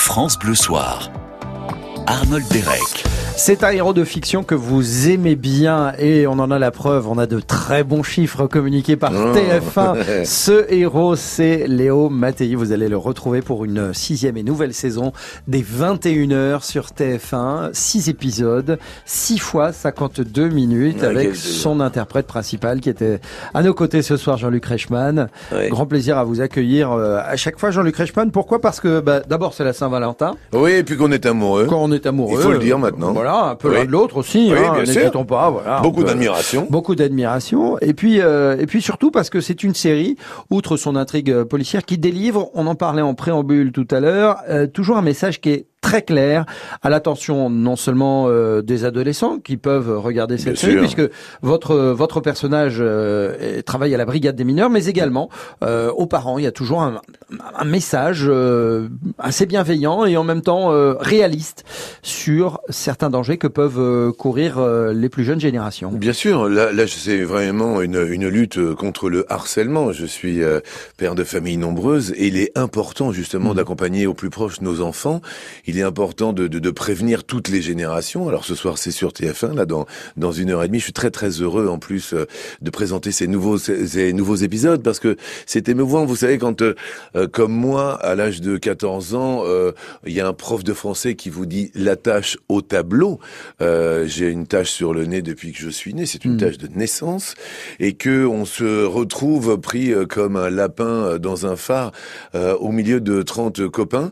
France Bleu Soir. Arnold Derek. C'est un héros de fiction que vous aimez bien et on en a la preuve, on a de très bons chiffres communiqués par TF1. Ce héros, c'est Léo Mattei. Vous allez le retrouver pour une 6e et nouvelle saison des 21h sur TF1. 6 épisodes, 6 fois 52 minutes avec son interprète principal qui était à nos côtés ce soir, Jean-Luc Reichmann. Oui. Grand plaisir à vous accueillir à chaque fois, Jean-Luc Reichmann. Pourquoi ? Parce que d'abord c'est la Saint-Valentin. Oui, et puis qu'on est amoureux. Quand on est amoureux. Il faut le dire maintenant. Voilà, un peu l'un de l'autre aussi. Oui, n'hésitons pas. Voilà, beaucoup d'admiration. Beaucoup d'admiration. Et puis surtout parce que c'est une série, outre son intrigue policière, qui délivre, on en parlait en préambule tout à l'heure, toujours un message qui est très clair, à l'attention non seulement des adolescents qui peuvent regarder cette série, puisque votre personnage travaille à la brigade des mineurs, mais également aux parents. Il y a toujours un message assez bienveillant et en même temps réaliste sur certains dangers que peuvent courir les plus jeunes générations. Bien sûr, là c'est vraiment une lutte contre le harcèlement. Je suis père de famille nombreuse et il est important justement d'accompagner au plus proche nos enfants. Il est important de prévenir toutes les générations. Alors ce soir c'est sur TF1, là dans 1h30. Je suis très très heureux en plus de présenter ces nouveaux épisodes parce que c'est émouvant. Vous savez quand comme moi à l'âge de 14 ans, il y a un prof de français qui vous dit la tâche au tableau. J'ai une tache sur le nez depuis que je suis né. C'est une tache de naissance et que on se retrouve pris comme un lapin dans un phare au milieu de 30 copains.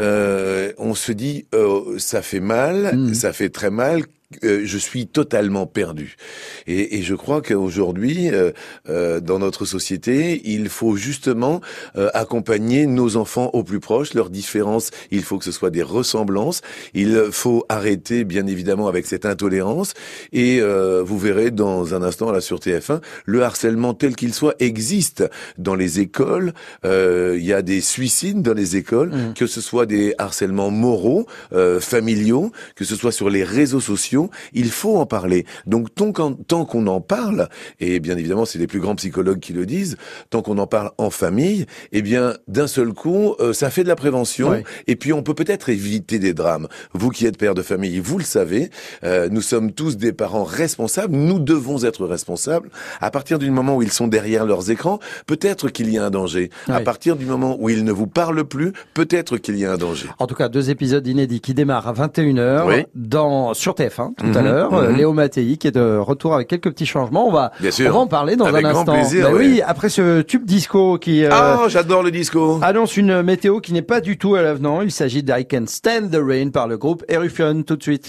On se dit ça fait mal, ça fait très mal. Je suis totalement perdu. Et je crois qu'aujourd'hui, dans notre société, il faut justement accompagner nos enfants au plus proche, leurs différences. Il faut que ce soit des ressemblances. Il faut arrêter, bien évidemment, avec cette intolérance. Et vous verrez dans un instant, là, sur TF1, le harcèlement tel qu'il soit existe dans les écoles. Il y a des suicides dans les écoles, que ce soit des harcèlements moraux, familiaux, que ce soit sur les réseaux sociaux. Il faut en parler. Donc tant qu'on en parle, et bien évidemment c'est les plus grands psychologues qui le disent, tant qu'on en parle en famille, eh bien d'un seul coup ça fait de la prévention. Oui. Et puis on peut peut-être éviter des drames. Vous qui êtes père de famille, vous le savez, nous sommes tous des parents responsables. Nous devons être responsables. À partir du moment où ils sont derrière leurs écrans, peut-être qu'il y a un danger. Oui. À partir du moment où ils ne vous parlent plus, peut-être qu'il y a un danger. En tout cas, 2 épisodes inédits qui démarrent à 21h sur TF1. Tout à l'heure, Léo Mattei qui est de retour avec quelques petits changements. On va en parler dans un instant. Grand plaisir, oui, après ce tube disco qui j'adore le disco. Annonce une météo qui n'est pas du tout à l'avenant. Il s'agit d'I Can't Stand the Rain par le groupe Eruption. Tout de suite.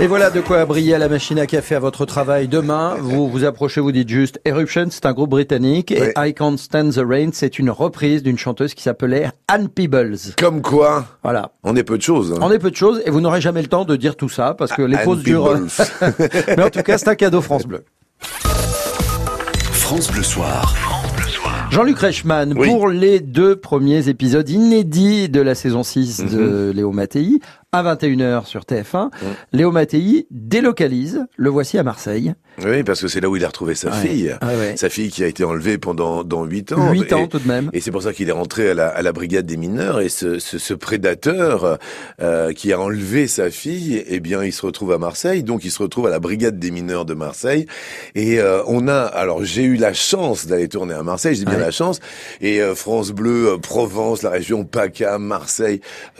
Et voilà de quoi briller à la machine à café à votre travail demain. Vous vous approchez, vous dites juste Eruption, c'est un groupe britannique. Et I Can't Stand the Rain, c'est une reprise d'une chanteuse qui s'appelait Ann Peebles. Comme quoi, voilà. On est peu de choses. On est peu de choses et vous n'aurez jamais le temps de dire tout ça parce que les pauses durent. Mais en tout cas, c'est un cadeau France Bleu. France Bleu Soir. Jean-Luc Reichmann, pour les 2 premiers épisodes inédits de la saison 6 de Léo Mattei, à 21h sur TF1, Léo Mattei délocalise, le voici à Marseille. Oui, parce que c'est là où il a retrouvé sa fille. Sa fille qui a été enlevée pendant 8 ans. 8 ans tout de même. Et c'est pour ça qu'il est rentré à la brigade des mineurs. Et ce prédateur qui a enlevé sa fille, eh bien, il se retrouve à Marseille. Donc, il se retrouve à la brigade des mineurs de Marseille. Et alors j'ai eu la chance d'aller tourner à Marseille. J'ai bien la chance. Et France Bleu, Provence, la région PACA, Marseille,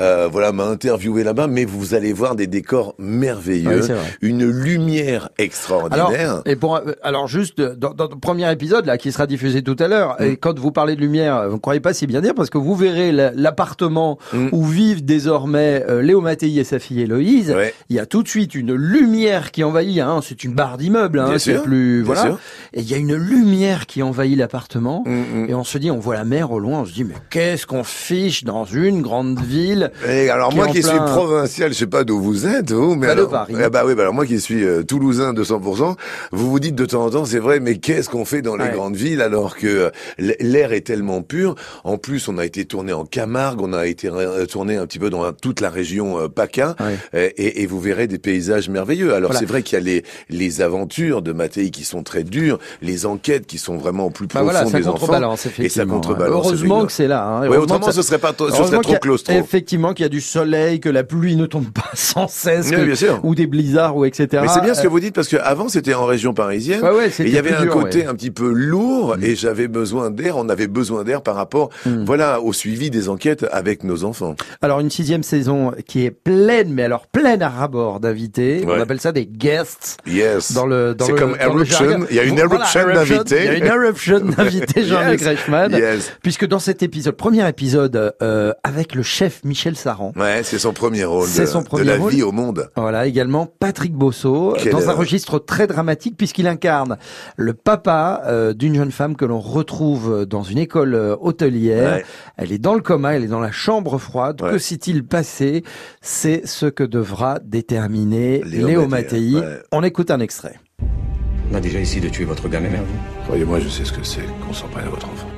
m'a interviewé là-bas. Mais vous allez voir des décors merveilleux, une lumière extraordinaire. Alors juste dans le premier épisode là qui sera diffusé tout à l'heure, et quand vous parlez de lumière, vous ne croyez pas si bien dire parce que vous verrez l'appartement où vivent désormais Léo Mattei et sa fille Héloïse. Il y a tout de suite une lumière qui envahit. C'est une barre d'immeuble. C'est plus voilà. Et il y a une lumière qui envahit l'appartement. Et on se dit, on voit la mer au loin. On se dit, mais qu'est-ce qu'on fiche dans une grande ville. Et alors moi qui suis provincial, je sais pas d'où vous êtes, vous, mais de Paris. Alors moi qui suis toulousain de 100%, vous vous dites de temps en temps, c'est vrai, mais qu'est-ce qu'on fait dans les grandes villes alors que l'air est tellement pur. En plus, on a été tourné en Camargue, on a été tourné un petit peu dans toute la région PACA, et vous verrez des paysages merveilleux. Alors c'est vrai qu'il y a les aventures de Mattei qui sont très dures, les enquêtes qui sont vraiment au plus profond des enfants, et ça contrebalance. Heureusement que c'est là. Autrement, ce serait trop claustro. Effectivement, qu'il y a du soleil, que la pluie ne tombe pas sans cesse, bien sûr. ou des blizzards, ou etc. Mais c'est bien ce que vous dites parce que avant c'était en région parisienne, et il y avait un côté un petit peu lourd, et j'avais besoin d'air. On avait besoin d'air par rapport, au suivi des enquêtes avec nos enfants. Alors une 6e saison qui est pleine, mais alors pleine à ras-bord d'invités. On appelle ça des guests. Yes. C'est comme Eruption. Il y a une Eruption d'invités. Il y a une Eruption d'invités, Jean-Luc Reichmann. Puisque dans cet premier épisode, avec le chef Michel Saran. C'est son premier rôle de la vie au monde. Voilà, également Patrick Bosso, dans un registre très dramatique puisqu'il incarne le papa d'une jeune femme que l'on retrouve dans une école hôtelière. Elle est dans le coma, elle est dans la chambre froide. Que s'est-il passé? C'est ce que devra déterminer Léo Mattei. On écoute un extrait. On a déjà essayé de tuer votre gamin, mais vous? Croyez-moi, je sais ce que c'est qu'on s'en prenne à votre enfant.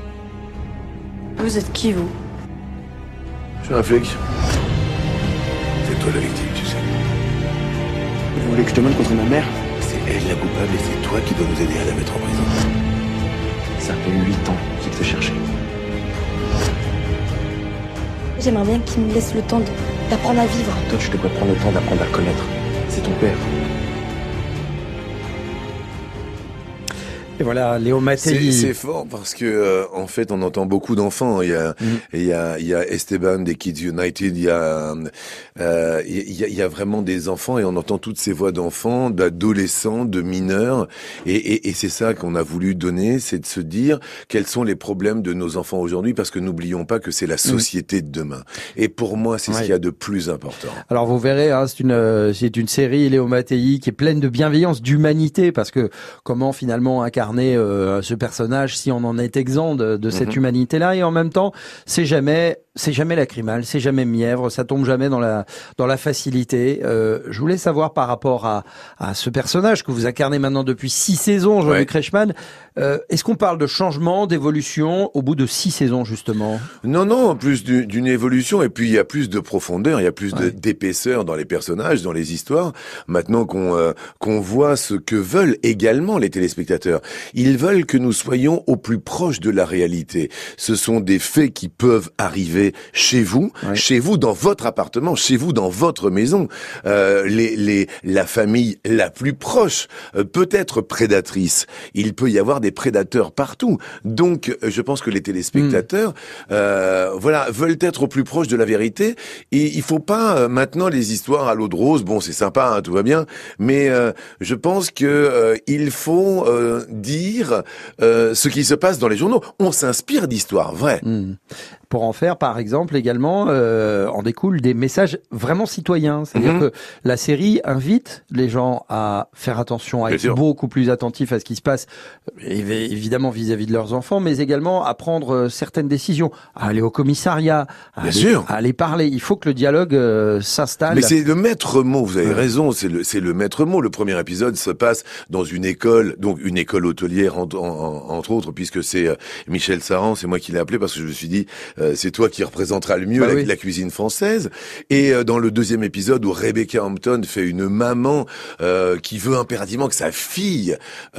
Vous êtes qui, vous? Je suis un flic. C'est toi la victime, tu sais. Vous voulez que je te mène contre ma mère? C'est elle la coupable et c'est toi qui dois nous aider à la mettre en prison. Ça fait 8 ans qu'il te cherchait. J'aimerais bien qu'il me laisse le temps d'apprendre à vivre. Toi, tu devrais prendre le temps d'apprendre à le connaître. C'est ton père. Et voilà, Léo Mattei. C'est fort parce que en fait, on entend beaucoup d'enfants. Il y a Esteban des Kids United. Il y a vraiment des enfants et on entend toutes ces voix d'enfants, d'adolescents, de mineurs. Et c'est ça qu'on a voulu donner, c'est de se dire quels sont les problèmes de nos enfants aujourd'hui, parce que n'oublions pas que c'est la société de demain. Et pour moi, c'est ce qu'il y a de plus important. Alors vous verrez, c'est une série Léo Mattei qui est pleine de bienveillance, d'humanité, parce que comment finalement incarner ce personnage si on en est exempt de cette humanité-là, et en même temps c'est jamais lacrymal, c'est jamais mièvre, ça tombe jamais dans la facilité. Je voulais savoir par rapport à ce personnage que vous incarnez maintenant depuis 6 saisons, Jean-Luc Reichmann, est-ce qu'on parle de changement, d'évolution au bout de 6 saisons justement? Non, plus d'une évolution, et puis il y a plus de profondeur, il y a plus d'épaisseur dans les personnages, dans les histoires. Maintenant qu'on voit ce que veulent également les téléspectateurs, ils veulent que nous soyons au plus proche de la réalité. Ce sont des faits qui peuvent arriver chez vous dans votre appartement, chez vous dans votre maison. La famille la plus proche peut être prédatrice. Il peut y avoir des prédateurs partout. Donc, je pense que les téléspectateurs, veulent être au plus proche de la vérité. Et il faut pas maintenant les histoires à l'eau de rose. Bon, c'est sympa, tout va bien, mais je pense que il faut dire ce qui se passe dans les journaux. On s'inspire d'histoires vraies. pour en faire, par exemple, également, en découlent des messages vraiment citoyens. C'est-à-dire que la série invite les gens à faire attention, à être beaucoup plus attentifs à ce qui se passe, évidemment vis-à-vis de leurs enfants, mais également à prendre certaines décisions, à aller au commissariat, à aller parler. Il faut que le dialogue s'installe. Mais c'est le maître mot, vous avez raison, c'est le maître mot. Le premier épisode se passe dans une école, donc une école hôtelière entre autres, puisque c'est Michel Saran, c'est moi qui l'ai appelé parce que je me suis dit c'est toi qui représenteras le mieux la cuisine française. Et dans le deuxième épisode où Rebecca Hampton fait une maman qui veut impérativement que sa fille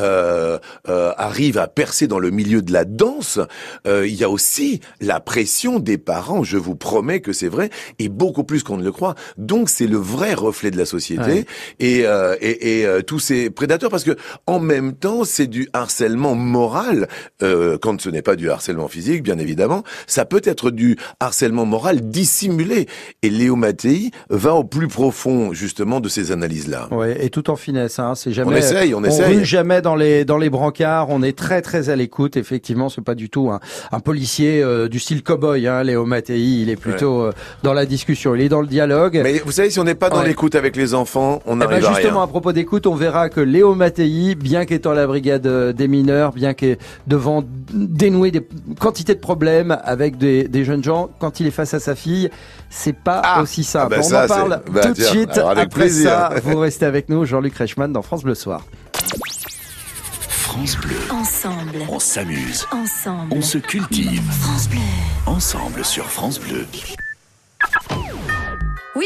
arrive à percer dans le milieu de la danse, il y a aussi la pression des parents, je vous promets que c'est vrai, et beaucoup plus qu'on ne le croit. Donc c'est le vrai reflet de la société et tous ces prédateurs, parce que en même temps c'est du harcèlement moral quand ce n'est pas du harcèlement physique, bien évidemment. Ça peut être du harcèlement moral dissimulé. Et Léo Mattei va au plus profond justement de ces analyses-là. Ouais, et tout en finesse. Hein. C'est jamais. On essaye. Rue jamais dans les brancards. On est très très à l'écoute. Effectivement, c'est pas du tout un policier du style cow-boy. Hein, Léo Mattei, il est plutôt dans la discussion. Il est dans le dialogue. Mais vous savez, si on n'est pas dans l'écoute avec les enfants, on n'arrive à rien. Justement, à propos d'écoute, on verra que Léo Mattei, bien qu'étant la brigade des mineurs, bien que devant dénouer des quantités de problèmes avec des jeunes gens, quand il est face à sa fille, c'est pas aussi simple. On en parle tout de suite. Après plaisir. Ça, vous restez avec nous, Jean-Luc Reichmann dans France Bleu Soir. France Bleu. Ensemble. On s'amuse. Ensemble. On se cultive. France Bleu. Ensemble sur France Bleu. Oui ?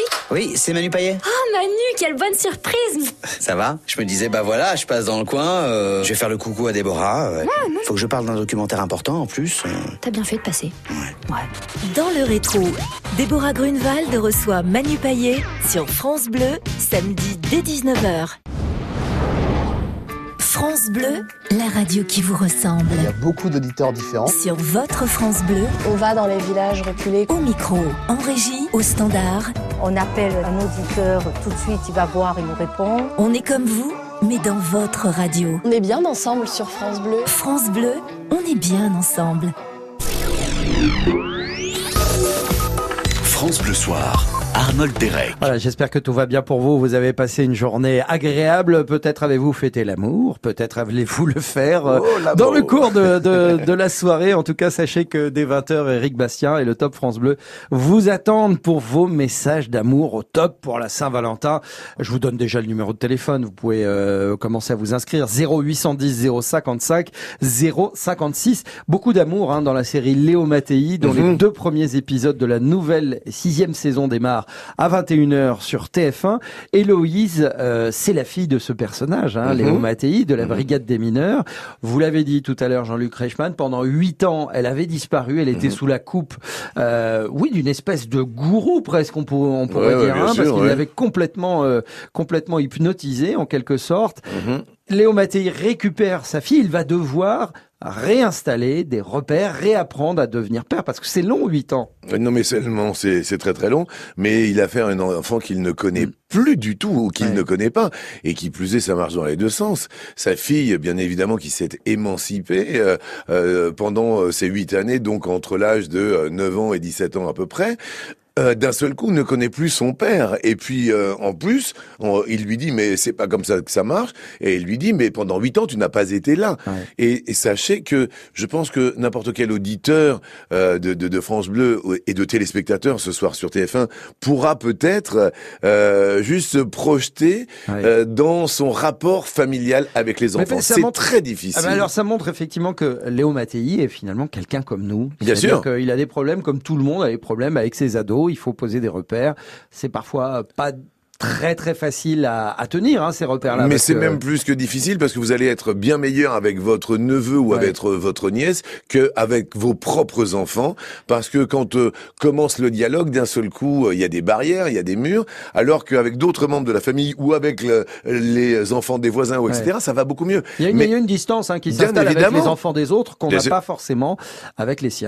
Oui, c'est Manu Payet. Oh Manu, quelle bonne surprise! Ça va ? Je me disais, voilà, je passe dans le coin, je vais faire le coucou à Déborah. Faut que je parle d'un documentaire important en plus. T'as bien fait de passer. Ouais. Dans le rétro, Déborah Grunewald reçoit Manu Payet sur France Bleu, samedi dès 19h. France Bleu, la radio qui vous ressemble. Il y a beaucoup d'auditeurs différents. Sur votre France Bleu. On va dans les villages reculés. Au micro, en régie, au standard. On appelle un auditeur, tout de suite il va voir, il nous répond. On est comme vous, mais dans votre radio. On est bien ensemble sur France Bleu. France Bleu, on est bien ensemble. France Bleu Soir. Arnold Derek. Voilà, j'espère que tout va bien pour vous. Vous avez passé une journée agréable. Peut-être avez-vous fêté l'amour. Peut-être allez-vous le faire dans le cours de la soirée. En tout cas, sachez que dès 20h, Éric Bastien et le Top France Bleu vous attendent pour vos messages d'amour au top pour la Saint-Valentin. Je vous donne déjà le numéro de téléphone. Vous pouvez commencer à vous inscrire. 0810 055 056. Beaucoup d'amour dans la série Léo Mattei, dont les 2 premiers épisodes de la nouvelle 6e saison démarrent à 21h sur TF1. Héloïse, c'est la fille de ce personnage, Léo Mattei, de la brigade des mineurs. Vous l'avez dit tout à l'heure, Jean-Luc Reichmann, pendant 8 ans, elle avait disparu, elle était sous la coupe, d'une espèce de gourou presque, on pourrait dire, parce qu'il l'avait complètement hypnotisé en quelque sorte. Léo Mattei récupère sa fille, il va devoir réinstaller des repères, réapprendre à devenir père, parce que c'est long, 8 ans. Non, mais seulement, c'est très très long, mais il a fait un enfant qu'il ne connaît plus du tout, ou qu'il ne connaît pas, et qui plus est, ça marche dans les deux sens. Sa fille, bien évidemment, qui s'est émancipée pendant ces 8 années, donc entre l'âge de 9 ans et 17 ans à peu près, d'un seul coup ne connaît plus son père, et puis en plus il lui dit mais c'est pas comme ça que ça marche, et il lui dit mais pendant 8 ans tu n'as pas été là. Et sachez que je pense que n'importe quel auditeur de France Bleu et de téléspectateurs ce soir sur TF1 pourra peut-être juste se projeter dans son rapport familial avec les enfants. C'est très difficile. Alors ça montre effectivement que Léo Mattei est finalement quelqu'un comme nous. Bien sûr. Il a des problèmes comme tout le monde a des problèmes avec ses ados. Il faut poser des repères. C'est parfois pas très très facile à tenir ces repères-là. Mais c'est même plus que difficile, parce que vous allez être bien meilleur avec votre neveu ou avec votre nièce qu'avec vos propres enfants, parce que quand commence le dialogue, d'un seul coup, il y a des barrières, il y a des murs, alors qu'avec d'autres membres de la famille ou avec les enfants des voisins, etc., ça va beaucoup mieux. Il y a une distance qui s'installe avec les enfants des autres qu'on n'a pas forcément avec les siens.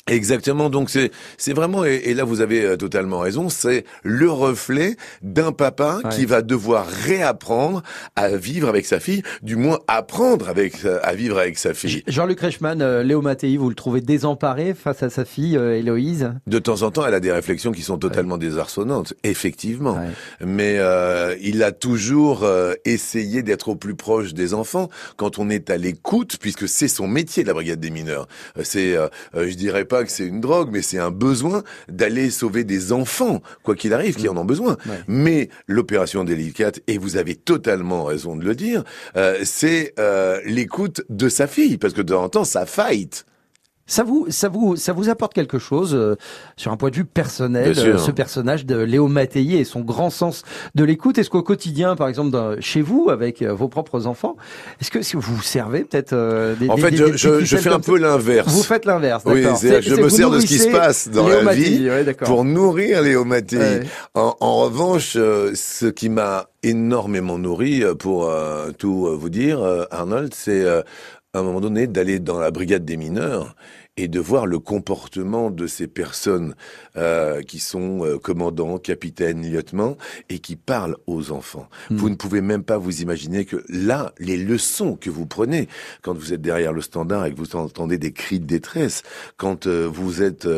Exactement, donc c'est vraiment, et là vous avez totalement raison, c'est le reflet d'un papa qui va devoir réapprendre à vivre avec sa fille, du moins apprendre à vivre avec sa fille. Jean-Luc Reichmann, Léo Mattei, vous le trouvez désemparé face à sa fille Héloïse? De temps en temps, elle a des réflexions qui sont totalement désarçonnantes, effectivement. Mais il a toujours essayé d'être au plus proche des enfants quand on est à l'écoute, puisque c'est son métier, la brigade des mineurs. C'est, je dirais pas que c'est une drogue, mais c'est un besoin d'aller sauver des enfants, quoi qu'il arrive, qui en ont besoin. Mais l'opération délicate, et vous avez totalement raison de le dire, c'est l'écoute de sa fille, parce que de temps en temps, ça fight. Ça vous apporte quelque chose sur un point de vue personnel, ce personnage de Léo Mattei et son grand sens de l'écoute. Est-ce qu'au quotidien, par exemple, chez vous, avec vos propres enfants, est-ce que vous vous servez peut-être En fait, je fais un peu l'inverse. Vous faites l'inverse, d'accord. Oui, c'est-à-dire que je me sers de ce qui se passe dans la vie pour nourrir Léo Mattei. Ouais. En revanche, ce qui m'a énormément nourri, pour tout vous dire, Arnold, c'est à un moment donné d'aller dans la brigade des mineurs et de voir le comportement de ces personnes qui sont commandants, capitaines, lieutenants, et qui parlent aux enfants. Vous ne pouvez même pas vous imaginer que là, les leçons que vous prenez, quand vous êtes derrière le standard et que vous entendez des cris de détresse, quand vous êtes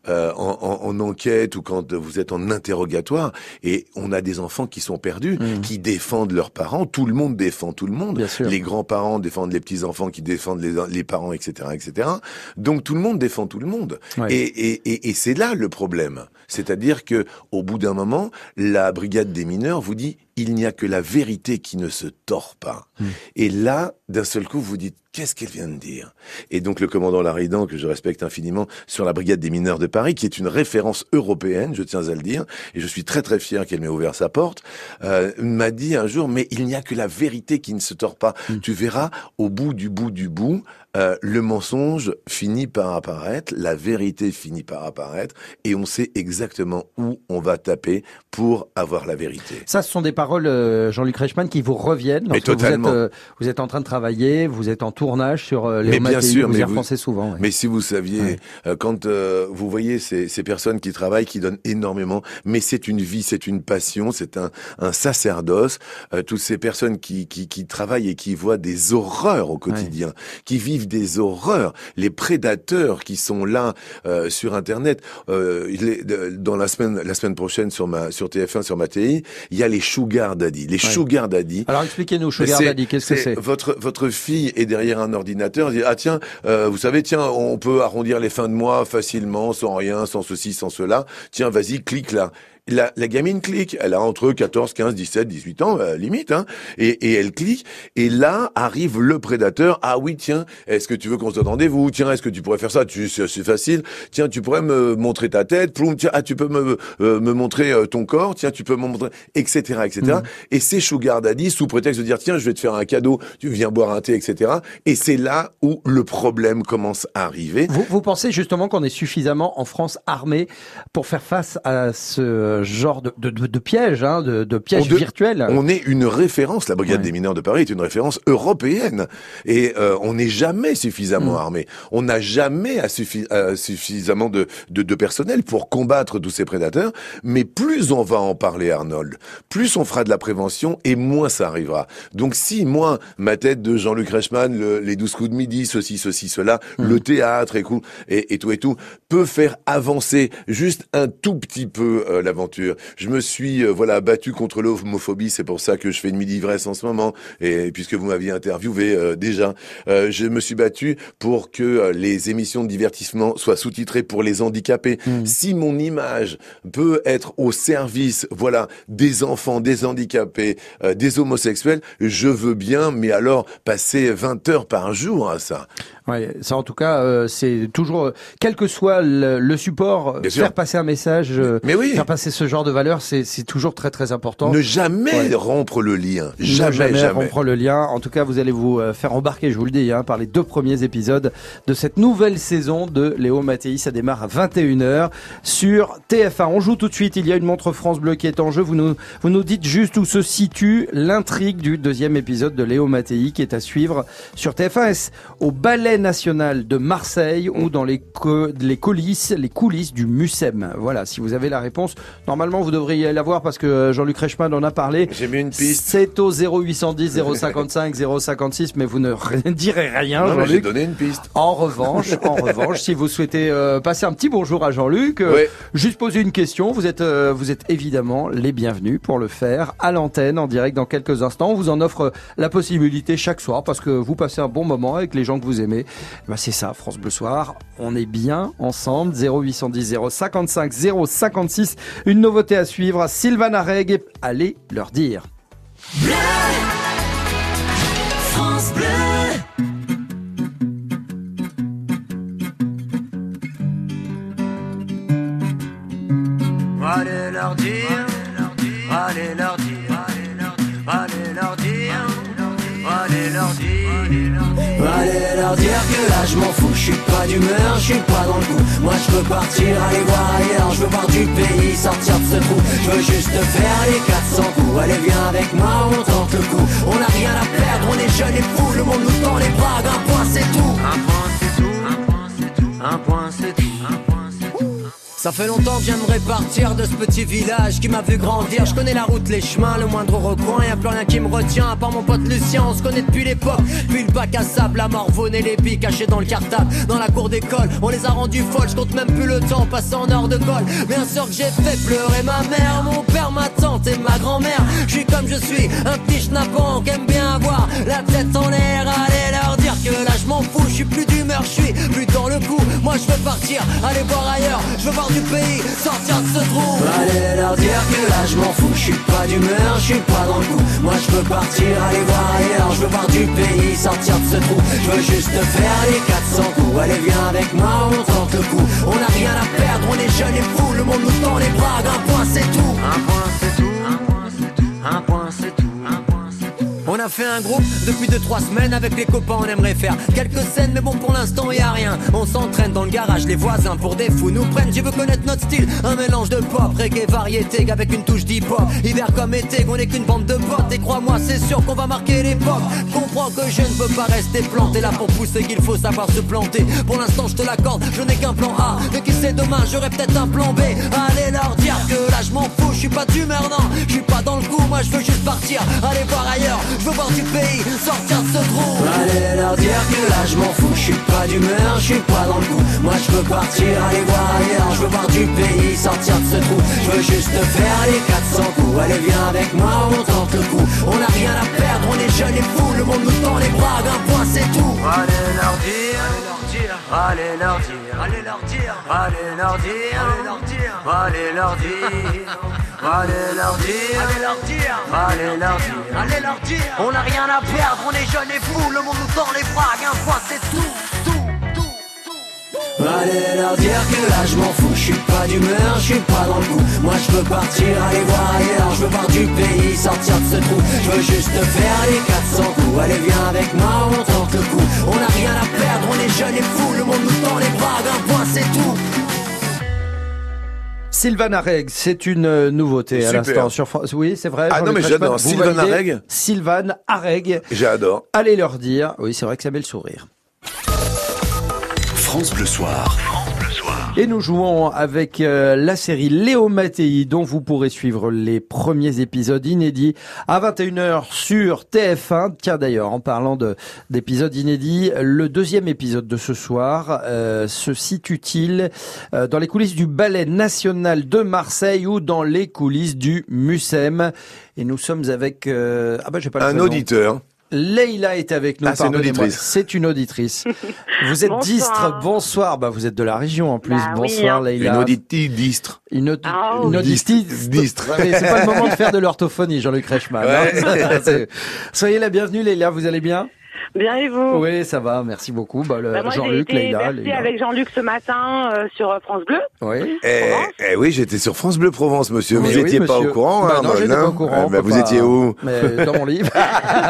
en enquête ou quand vous êtes en interrogatoire, et on a des enfants qui sont perdus, qui défendent leurs parents, tout le monde défend tout le monde, les grands-parents défendent les petits-enfants qui défendent les parents, etc., etc. Donc tout le monde défend tout le monde. Et c'est là le problème. C'est-à-dire que, au bout d'un moment, la brigade des mineurs vous dit, il n'y a que la vérité qui ne se tord pas. Et là, d'un seul coup, vous dites, qu'est-ce qu'elle vient de dire? Et donc le commandant Laridan, que je respecte infiniment, sur la brigade des mineurs de Paris, qui est une référence européenne, je tiens à le dire, et je suis très très fier qu'elle m'ait ouvert sa porte, m'a dit un jour, mais il n'y a que la vérité qui ne se tord pas. Tu verras, au bout du bout, le mensonge finit par apparaître, la vérité finit par apparaître, et on sait exactement où on va taper pour avoir la vérité. Ça, ce sont des paroles, Jean-Luc Reichmann, qui vous reviennent lorsque vous êtes en train de travailler, vous êtes en tournage sur Léo Mattei, vous y repensez souvent. Mais si vous saviez, quand vous voyez ces personnes qui travaillent, qui donnent énormément, mais c'est une vie, c'est une passion, c'est un sacerdoce, toutes ces personnes qui travaillent et qui voient des horreurs au quotidien, qui vivent des horreurs, les prédateurs qui sont là sur Internet, dans la semaine prochaine sur TF1 sur Mattei, il y a les sugar daddy. Les sugar daddy. Alors expliquez-nous sugar daddy, qu'est-ce que c'est? Votre fille est derrière un ordinateur, dit tiens, vous savez, tiens, on peut arrondir les fins de mois facilement, sans rien, sans ceci, sans cela. Tiens, vas-y, clique là. La gamine clique, elle a entre 14, 15, 17, 18 ans, limite, hein, et elle clique, et là arrive le prédateur. Ah oui, tiens, est-ce que tu veux qu'on se donne rendez-vous? Tiens, est-ce que tu pourrais faire ça? C'est facile. Tiens, tu pourrais me montrer ta tête. Ploum, tiens, tu peux me montrer ton corps. Tiens, tu peux me montrer, etc., etc. Et c'est sugar daddy sous prétexte de dire tiens, je vais te faire un cadeau, tu viens boire un thé, etc. Et c'est là où le problème commence à arriver. Vous pensez justement qu'on est suffisamment en France armé pour faire face à ce genre de piège, de piège virtuel. On est une référence, la brigade des mineurs de Paris est une référence européenne. Et on n'est jamais suffisamment armé. On n'a jamais suffisamment de personnel pour combattre tous ces prédateurs. Mais plus on va en parler, Arnold, plus on fera de la prévention et moins ça arrivera. Donc si moi, ma tête de Jean-Luc Reichmann, les 12 coups de midi, ceci, cela, le théâtre et tout, peut faire avancer juste un tout petit peu l'aventure. Je me suis battu contre l'homophobie, c'est pour ça que je fais une midi-ivresse en ce moment, et puisque vous m'aviez interviewé déjà, je me suis battu pour que les émissions de divertissement soient sous-titrées pour les handicapés. Si mon image peut être au service des enfants, des handicapés, des homosexuels, je veux bien, mais alors passer 20 heures par jour à ça. Oui, ça en tout cas, c'est toujours, quel que soit le support, faire passer un message, faire passer ce genre de valeurs, c'est toujours très très important. Ne jamais rompre le lien, jamais rompre le lien. En tout cas, vous allez vous faire embarquer, je vous le dis, par les 2 premiers épisodes de cette nouvelle saison de Léo Mattei. Ça démarre à 21h sur TF1. On joue tout de suite. Il y a une montre France Bleu qui est en jeu. Vous nous dites juste où se situe l'intrigue du 2e épisode de Léo Mattei qui est à suivre sur TF1. Est-ce au ballet Ballet National de Marseille ou dans les coulisses du MUSEM. Voilà, si vous avez la réponse, normalement vous devriez l'avoir parce que Jean-Luc Reichmann en a parlé. J'ai mis une piste. C'est au 0810 055 056, mais vous ne direz rien, Non, Jean-Luc. j'ai donné une piste. En revanche, si vous souhaitez passer un petit bonjour à Jean-Luc, juste poser une question, vous êtes évidemment les bienvenus pour le faire à l'antenne en direct dans quelques instants. On vous en offre la possibilité chaque soir parce que vous passez un bon moment avec les gens que vous aimez. Ben c'est ça, France Bleu Soir. On est bien ensemble. 0810 055 056. Une nouveauté à suivre. Sylvain Areg, allez leur dire. Bleu, France Bleu. Allez leur dire, allez leur dire, allez leur dire, allez leur dire, allez leur dire que là je m'en fous, je suis pas d'humeur, je suis pas dans le coup. Moi je veux partir, aller voir ailleurs, je veux voir du pays, sortir de ce trou. Je veux juste faire les 400 coups, allez viens avec moi, on tente le coup. On n'a rien à perdre, on est jeunes et fous, le monde nous tend les bras, un point c'est tout. Un point c'est tout, un point c'est tout, un point c'est tout. Ça fait longtemps que j'aimerais partir de ce petit village qui m'a vu grandir. Je connais la route, les chemins, le moindre recoin. Y'a plus rien qui me retient à part mon pote Lucien. On se connaît depuis l'époque, puis le bac à sable, la morvonne et les billes cachés dans le cartable. Dans la cour d'école, on les a rendus folles. Je compte même plus le temps passé en heure de colle. Bien sûr que j'ai fait pleurer ma mère, mon père, ma tante et ma grand-mère. Je suis comme je suis, un petit schnappant qui aime bien avoir la tête en l'air. Allez leur dire que là je m'en fous, je suis plus d'humeur, je suis plus dans le coup. Moi je veux partir, aller voir ailleurs, je veux voir du pays, sortir de ce trou. Allez leur dire que là je m'en fous, je suis pas d'humeur, je suis pas dans le coup. Moi je veux partir, aller voir ailleurs, je veux voir du pays, sortir de ce trou. Je veux juste faire les 400 coups, allez viens avec moi, on tente le coup. On n'a rien à perdre, on est jeunes et fous, le monde nous tend les bras, un point c'est tout. Un point c'est tout, un point c'est tout, un point c'est tout. On a fait un groupe depuis 2-3 semaines. Avec les copains on aimerait faire quelques scènes, mais bon pour l'instant y a rien. On s'entraîne dans le garage, les voisins pour des fous nous prennent. Tu veux connaître notre style, un mélange de pop, reggae, variété avec une touche d'hip-hop. Hiver comme été, qu'on est qu'une bande de potes. Et crois-moi c'est sûr qu'on va marquer l'époque. Comprends que je ne peux pas rester planté là pour pousser, qu'il faut savoir se planter. Pour l'instant je te l'accorde, je n'ai qu'un plan A, mais qui sait demain j'aurai peut-être un plan B. Allez leur dire que là je m'en fous, je suis pas d'humeur, non, je suis pas dans le coup. Moi je veux juste partir, aller voir ailleurs, je veux voir du pays, sortir de ce trou. Allez leur dire que là je m'en fous, je suis pas d'humeur, je suis pas dans le coup. Moi je veux partir, aller voir ailleurs, je veux voir du pays, sortir de ce trou. Je veux juste faire les 400 coups, allez viens avec moi, on tente le coup. On n'a rien à perdre, on est jeunes et fous, le monde nous tend les bras, un point c'est tout. Allez leur dire, allez leur dire, allez leur dire, allez leur dire, allez leur dire, allez leur dire. Allez leur dire, allez leur dire, allez leur dire, allez leur dire. On n'a rien à perdre, on est jeunes et fous, le monde nous tend les bras, un point c'est tout. Allez leur dire que là je m'en fous, je suis pas d'humeur, je suis pas dans le coup. Moi je veux partir, aller voir ailleurs, je veux voir du pays, sortir de ce trou. Je veux juste faire les 400 coups, allez viens avec moi, on tente le coup. On n'a rien à perdre, on est jeunes et fous, le monde nous tend les bras, un point c'est tout. Sylvain Areg, c'est une nouveauté à l'instant sur France. Oui, c'est vrai. Ah non, mais j'adore. Sylvain Areg. Sylvain Areg. J'adore. Allez leur dire. Oui, c'est vrai que ça met le sourire. France Bleu Soir. Et nous jouons avec la série Léo Mattei, dont vous pourrez suivre les premiers épisodes inédits à 21h sur TF1. Tiens d'ailleurs, en parlant d'épisodes inédits, le deuxième épisode de ce soir se situe-t-il dans les coulisses du Ballet National de Marseille ou dans les coulisses du MUSEM? Et nous sommes avec un auditeur. Leïla est avec nous. Ah, c'est une auditrice. C'est une auditrice. Vous êtes d'Istres. Bonsoir. Bah, vous êtes de la région en plus. Bonsoir, oui, Leïla. Une auditrice d'Istres. Une auditrice d'Istres. C'est pas le moment de faire de l'orthophonie, Jean-Luc Reichmann. Ouais. Soyez la bienvenue, Leïla. Vous allez bien? Bien et vous? Oui, ça va, merci beaucoup. Moi, Jean-Luc, Leïla. Avec Jean-Luc ce matin sur France Bleu. Oui. Oui, j'étais sur France Bleu Provence, monsieur. Vous n'étiez pas au courant, hein? Non, j'étais pas au courant. Vous étiez où? Dans mon livre.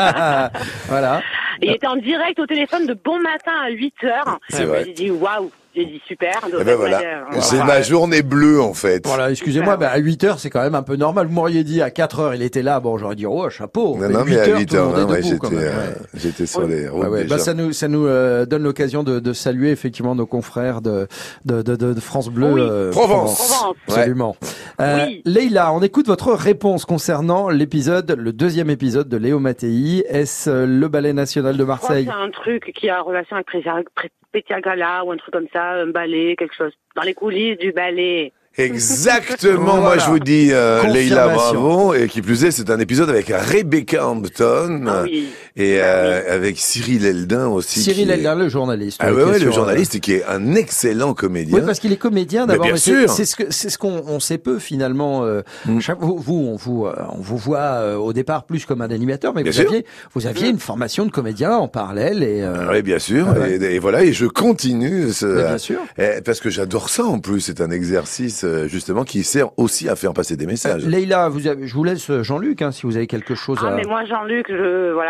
Voilà. Il était en direct au téléphone de bon matin à 8h. C'est vrai. J'ai dit waouh. J'ai dit super. Eh ben voilà, c'est ma journée bleue en fait. Voilà, excusez-moi, à 8h, c'est quand même un peu normal. Vous m'auriez dit à 4h, il était là, bon, j'aurais dit, oh, chapeau. Non, mais à 8h, j'étais sur les routes déjà. Ça nous donne l'occasion de saluer effectivement nos confrères de France Bleu. Provence. Absolument. Oui. Leïla, on écoute votre réponse concernant le deuxième épisode de Léo Mattei. Est-ce le Ballet National de Marseille? C'est un truc qui a relation avec Petya Gala ou un truc comme ça, un ballet, quelque chose. Dans les coulisses du ballet. Exactement, moi je vous dis Leïla, bravo, et qui plus est, c'est un épisode avec Rebecca Hampton et avec Cyril Eldin aussi. Cyril Eldin, le journaliste. Ah ouais, le journaliste, qui est un excellent comédien. Oui, parce qu'il est comédien d'abord. Bien sûr. C'est ce qu'on sait peu finalement. On vous voit au départ plus comme un animateur, mais vous aviez une formation de comédien en parallèle et. Oui, bien sûr. Et voilà, et je continue. Bien sûr. Parce que j'adore ça en plus. C'est un exercice justement qui sert aussi à faire passer des messages. Leïla, je vous laisse Jean-Luc si vous avez quelque chose à... mais moi Jean-Luc, c'est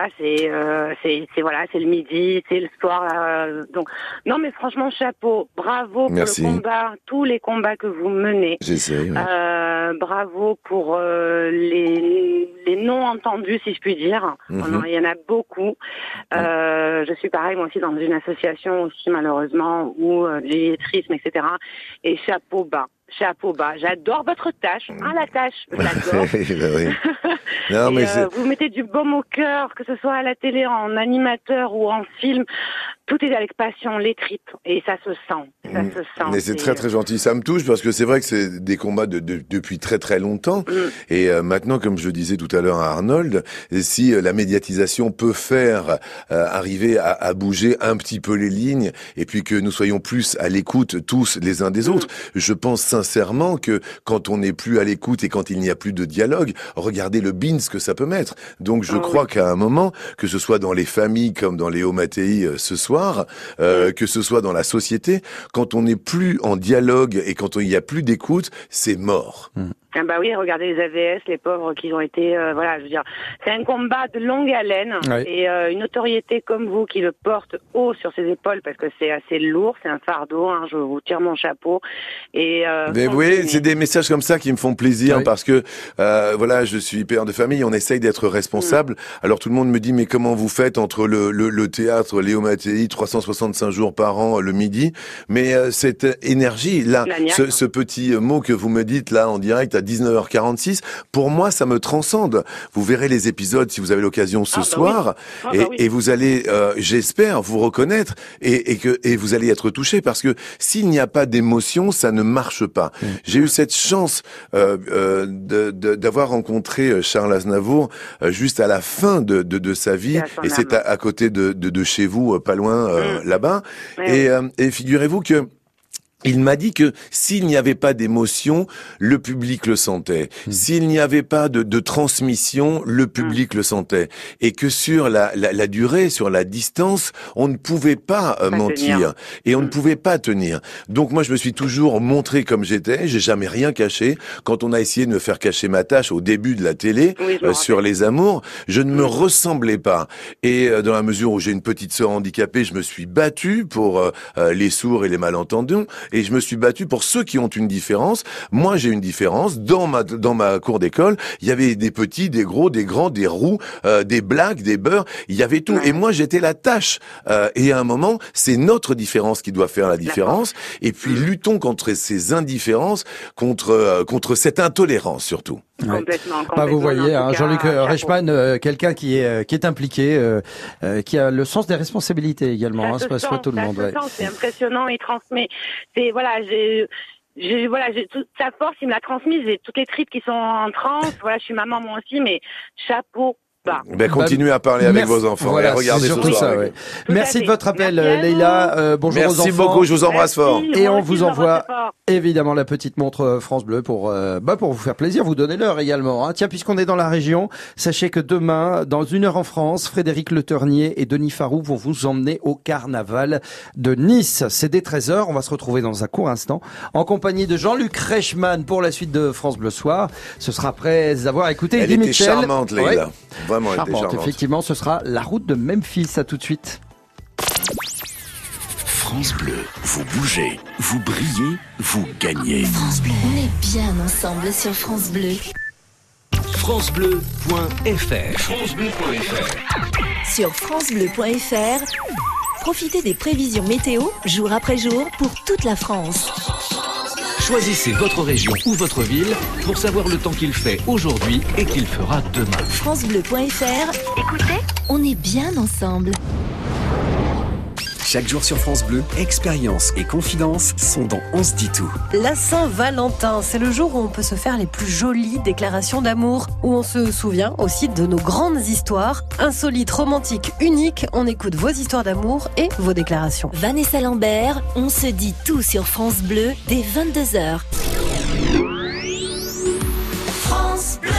le midi, c'est le soir donc non mais franchement chapeau, bravo pour le combat, tous les combats que vous menez. J'essaie. Bravo pour les non entendus si je puis dire. Il y en a beaucoup. Je suis pareil moi aussi dans une association aussi malheureusement où l'illettrisme etc. Et chapeau bas. J'adore votre tâche. La tâche, j'adore. Non, mais vous mettez du baume au cœur, que ce soit à la télé, en animateur ou en film. Tout est avec passion, les tripes. Et ça se sent. Mais c'est très très gentil. Ça me touche parce que c'est vrai que c'est des combats depuis très très longtemps. Et maintenant, comme je le disais tout à l'heure à Arnold, si la médiatisation peut faire arriver à bouger un petit peu les lignes et puis que nous soyons plus à l'écoute tous les uns des autres, je pense sincèrement que quand on n'est plus à l'écoute et quand il n'y a plus de dialogue, regardez le bins que ça peut mettre. Donc je crois qu'à un moment, que ce soit dans les familles comme dans Léo Mattei ce soir, que ce soit dans la société, quand on n'est plus en dialogue et quand il n'y a plus d'écoute, c'est mort. Ah bah oui, regardez les AVS, les pauvres qui ont été, je veux dire, c'est un combat de longue haleine et une notoriété comme vous qui le porte haut sur ses épaules parce que c'est assez lourd, c'est un fardeau, je vous tire mon chapeau. Et mais oui, c'est des messages comme ça qui me font plaisir parce que je suis père de famille, on essaye d'être responsable. Alors tout le monde me dit mais comment vous faites entre le théâtre Léo Mattei 365 jours par an le midi, mais cette énergie là, ce petit mot que vous me dites là en direct à 19h46, pour moi ça me transcende. Vous verrez les épisodes si vous avez l'occasion ce soir et vous allez j'espère vous reconnaître et vous allez être touché parce que s'il n'y a pas d'émotion, ça ne marche pas. J'ai eu cette chance d'avoir rencontré Charles Aznavour juste à la fin de sa vie et c'est à côté de chez vous, pas loin là-bas. Et figurez-vous que il m'a dit que s'il n'y avait pas d'émotion, le public le sentait. S'il n'y avait pas de transmission, le public le sentait. Et que sur la durée, sur la distance, on ne pouvait pas mentir. Et on ne pouvait pas tenir. Donc moi, je me suis toujours montré comme j'étais. J'ai jamais rien caché. Quand on a essayé de me faire cacher ma tâche au début de la télé, sur Les Amours, je ne me ressemblais pas. Et dans la mesure où j'ai une petite sœur handicapée, je me suis battu pour les sourds et les malentendants. Et je me suis battu pour ceux qui ont une différence. Moi, j'ai une différence. Dans ma cour d'école, il y avait des petits, des gros, des grands, des roux, des blacks, des beurs. Il y avait tout. Et moi, j'étais la tâche. Et à un moment, c'est notre différence qui doit faire la différence. Et puis, luttons contre ces indifférences, contre cette intolérance surtout. Complètement. Vous voyez, Jean-Luc Reichmann, quelqu'un qui est impliqué, qui a le sens des responsabilités également. C'est pas tout le monde. C'est impressionnant. Il transmet. J'ai toute sa force, il me l'a transmise. J'ai toutes les tripes qui sont en transe. Voilà, je suis maman moi aussi, mais chapeau. Continuez à parler avec vos enfants et regardez ce soir. Ça, merci de votre appel, Leïla. Bonjour aux enfants. Merci beaucoup, je vous embrasse fort. Et on vous envoie évidemment la petite montre France Bleu pour vous faire plaisir, vous donner l'heure également. Tiens, puisqu'on est dans la région, sachez que demain, dans 1 heure en France, Frédéric Le Ternier et Denis Farou vont vous emmener au carnaval de Nice. C'est dès 13h. On va se retrouver dans un court instant en compagnie de Jean-Luc Reichmann pour la suite de France Bleu Soir. Ce sera après avoir écouté Eddie Mitchell. Elle était charmante, Leïla. Vraiment, charmante. Effectivement, ce sera la route de Memphis. À tout de suite. France Bleu, vous bougez, vous brillez, vous gagnez. France Bleu, on est bien ensemble sur France Bleu. francebleu.fr Sur francebleu.fr, profitez des prévisions météo jour après jour pour toute la France. Choisissez votre région ou votre ville pour savoir le temps qu'il fait aujourd'hui et qu'il fera demain. francebleu.fr, écoutez, on est bien ensemble. Chaque jour sur France Bleu, expérience et confidence sont dans On se dit tout. La Saint-Valentin, c'est le jour où on peut se faire les plus jolies déclarations d'amour, où on se souvient aussi de nos grandes histoires, insolites, romantiques, uniques. On écoute vos histoires d'amour et vos déclarations. Vanessa Lambert, on se dit tout sur France Bleu dès 22h. France Bleu.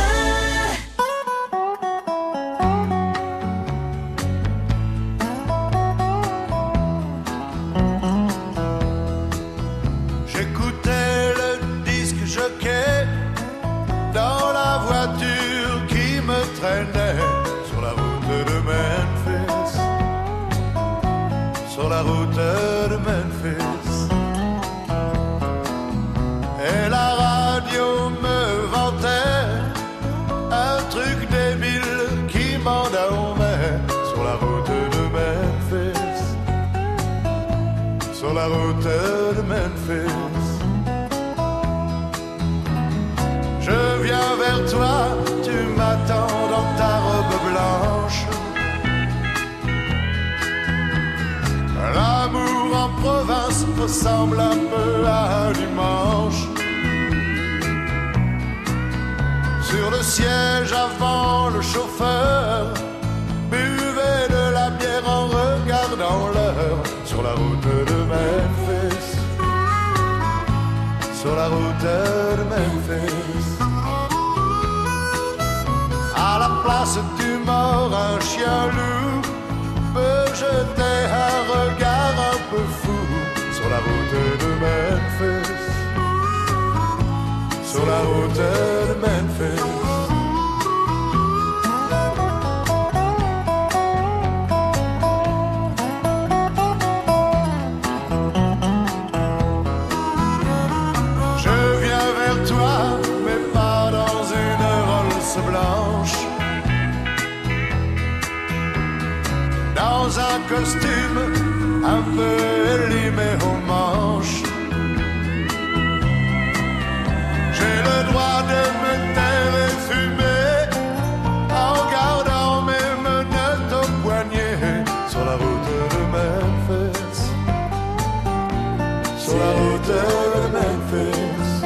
Sur la route de Memphis, et la radio me vantait un truc débile qui m'endormait. Sur la route de Memphis, sur la route de Memphis, je viens vers toi, tu m'attends dans ta robe blanche. L'amour en province ressemble un peu à un dimanche. Sur le siège avant, le chauffeur buvait de la bière en regardant l'heure. Sur la route de Memphis, sur la route de Memphis, à la place du mort, un chien loup peut jeter un regard un peu fou. Sur la route de Memphis, sur la route de Memphis. Je viens vers toi, mais pas dans une Rolls blanche, dans un costume un peu élimé aux manches. J'ai le droit de me taire et fumer en gardant mes menottes au poignet. Sur la route de Memphis, sur la route de Memphis.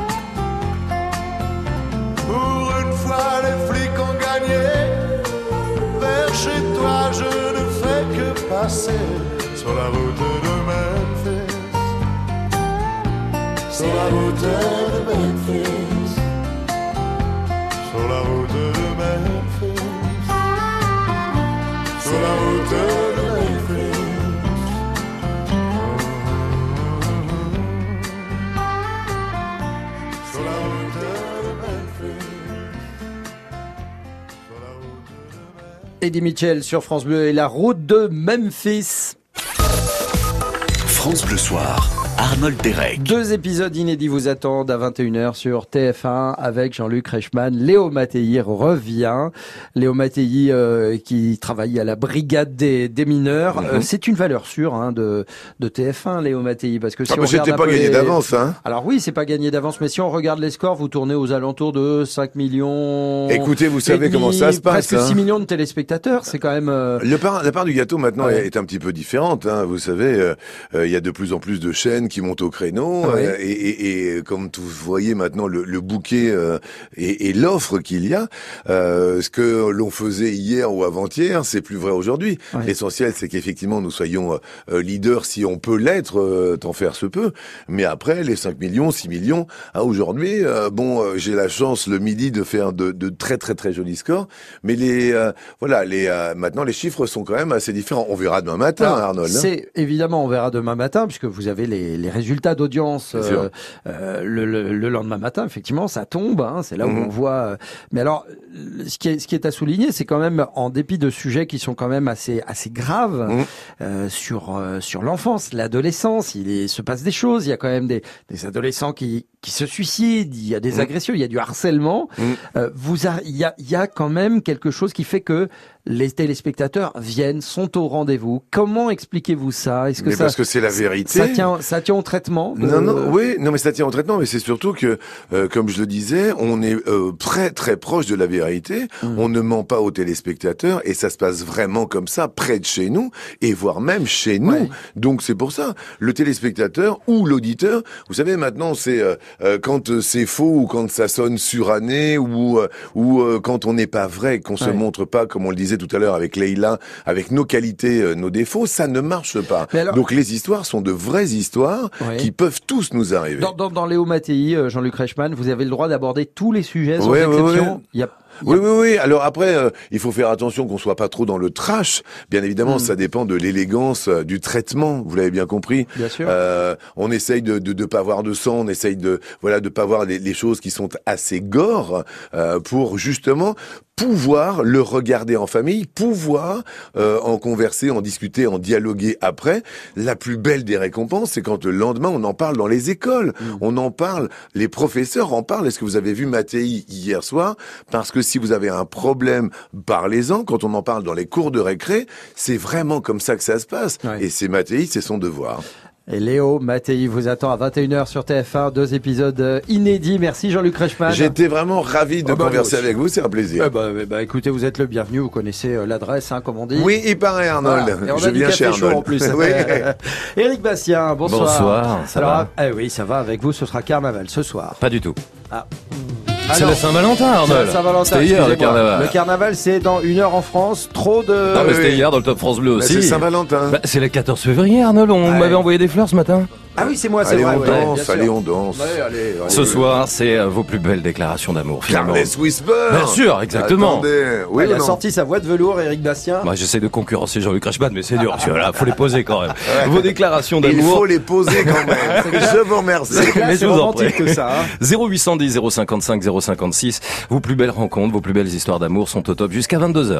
Pour une fois les flics ont gagné, vers chez toi je ne fais que passer. Sur la route de Memphis, sur la route de Memphis, sur la route de Memphis, sur la route de Memphis. Sur la route de Memphis. Eddie Mitchell sur France Bleu et la route de Memphis. France Bleu Soir, Arnold Derek. 2 épisodes inédits vous attendent à 21h sur TF1 avec Jean-Luc Reichmann. Léo Mattei revient. Léo Mattei qui travaille à la brigade des mineurs. C'est une valeur sûre de TF1, Léo Mattei, parce que si on regarde c'était pas gagné d'avance, hein. Alors oui, c'est pas gagné d'avance, mais si on regarde les scores, vous tournez aux alentours de 5 millions. Écoutez, vous savez comment ça se passe. Presque 6 millions de téléspectateurs, c'est quand même. La part du gâteau maintenant est un petit peu différente. Hein. Vous savez, il y a de plus en plus de chaînes qui montent au créneau, et comme vous voyez maintenant le bouquet et l'offre qu'il y a, ce que l'on faisait hier ou avant-hier, c'est plus vrai aujourd'hui. L'essentiel, c'est qu'effectivement nous soyons leaders si on peut l'être, tant faire se peut. Mais après, les 5 millions, 6 millions, aujourd'hui, j'ai la chance le midi de faire de très très très jolis scores. Mais maintenant les chiffres sont quand même assez différents. On verra demain matin, Arnold. C'est évidemment, on verra demain matin, puisque vous avez les les résultats d'audience le lendemain matin, effectivement, ça tombe. Hein, c'est là où on voit. Mais alors, ce qui est à souligner, c'est quand même, en dépit de sujets qui sont quand même assez graves sur l'enfance, l'adolescence, il se passe des choses. Il y a quand même des adolescents qui se suicident. Il y a des agressions, il y a du harcèlement. Il y a quand même quelque chose qui fait que les téléspectateurs sont au rendez-vous. Comment expliquez-vous ça? Est-ce que parce que c'est la vérité. Ça tient au traitement. Mais ça tient au traitement. Mais c'est surtout que, comme je le disais, on est très très proche de la vérité. On ne ment pas aux téléspectateurs et ça se passe vraiment comme ça, près de chez nous et voire même chez nous. Ouais. Donc c'est pour ça, le téléspectateur ou l'auditeur, vous savez maintenant, c'est quand c'est faux ou quand ça sonne suranné ou quand on n'est pas vrai, qu'on se montre pas, comme on le disait tout à l'heure avec Leïla, avec nos qualités, nos défauts, ça ne marche pas. Alors, donc les histoires sont de vraies histoires qui peuvent tous nous arriver. Dans Léo Mattei, Jean-Luc Reichmann, vous avez le droit d'aborder tous les sujets sans exception. Oui. Alors après, il faut faire attention qu'on soit pas trop dans le trash. Bien évidemment, ça dépend de l'élégance du traitement. Vous l'avez bien compris. Bien sûr. On essaye de pas voir de sang. On essaye de pas voir les choses qui sont assez gore pour justement pouvoir le regarder en famille, pouvoir en converser, en discuter, en dialoguer après. La plus belle des récompenses, c'est quand le lendemain, on en parle dans les écoles. On en parle, les professeurs en parlent. Est-ce que vous avez vu Mattei hier soir? Parce que si vous avez un problème, parlez-en. Quand on en parle dans les cours de récré, c'est vraiment comme ça que ça se passe. Ouais. Et c'est Mattei, c'est son devoir. Et Léo Mattei vous attend à 21h sur TF1, 2 épisodes inédits. Merci Jean-Luc Reichmann. J'étais vraiment ravi de converser avec vous, c'est un plaisir. Écoutez, vous êtes le bienvenu, vous connaissez l'adresse, comme on dit. Oui, il paraît Arnold. Voilà. Je viens chez Arnold. En plus. Oui. Éric Bastien, bonsoir. Bonsoir, ça va? Oui, ça va, avec vous, ce sera carnaval ce soir. Pas du tout. C'est la Saint-Valentin, Arnold. C'était hier, le carnaval. Le carnaval, c'est dans 1 heure en France. Mais c'était hier dans le Top France Bleu aussi. C'est Saint-Valentin. C'est le 14 février, Arnold. On m'avait envoyé des fleurs ce matin. Ah oui, c'est moi, c'est vrai. Allez, on danse. Allez. Ce soir, c'est vos plus belles déclarations d'amour, finalement. Carles Whisper. Bien sûr, exactement. Attendez. Il a sorti sa voix de velours, Éric Bastien. J'essaie de concurrencer Jean-Luc Reichmann, mais c'est dur. Parce que là, faut les poser quand même. Vos déclarations d'amour. Il faut les poser quand même. Je vous remercie. Mais je vous en prie. Que ça. 0810 055 056. Vos plus belles rencontres, vos plus belles histoires d'amour sont au top jusqu'à 22h.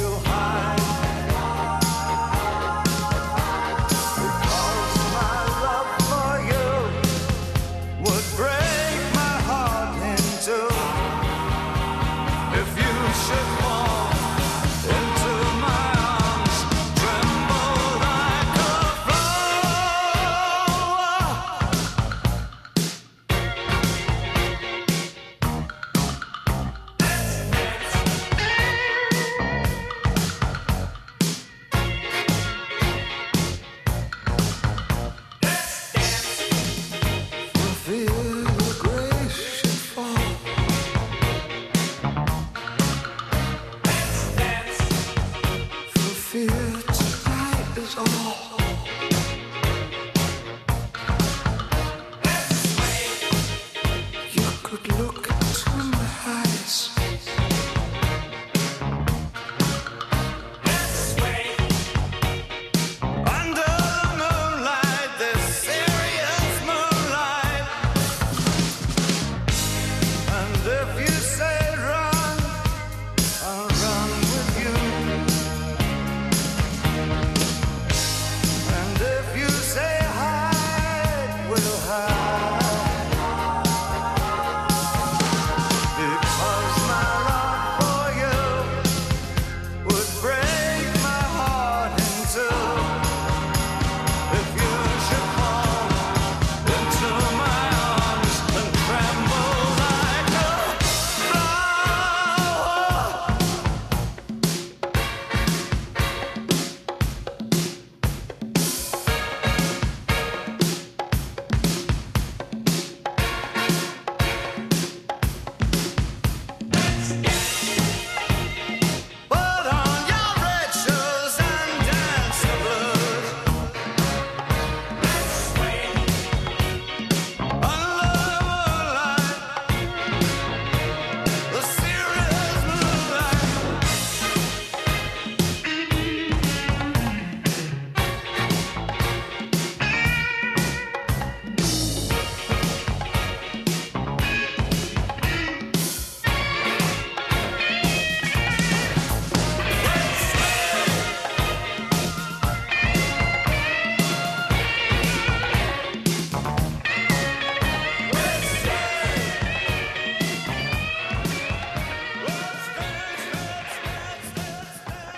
My love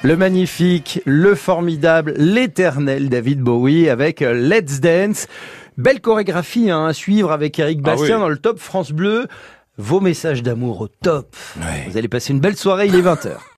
Le magnifique, le formidable, l'éternel David Bowie avec Let's Dance. Belle chorégraphie à suivre avec Eric Bastien dans le Top France Bleu. Vos messages d'amour au top. Vous allez passer une belle soirée, il est 20h.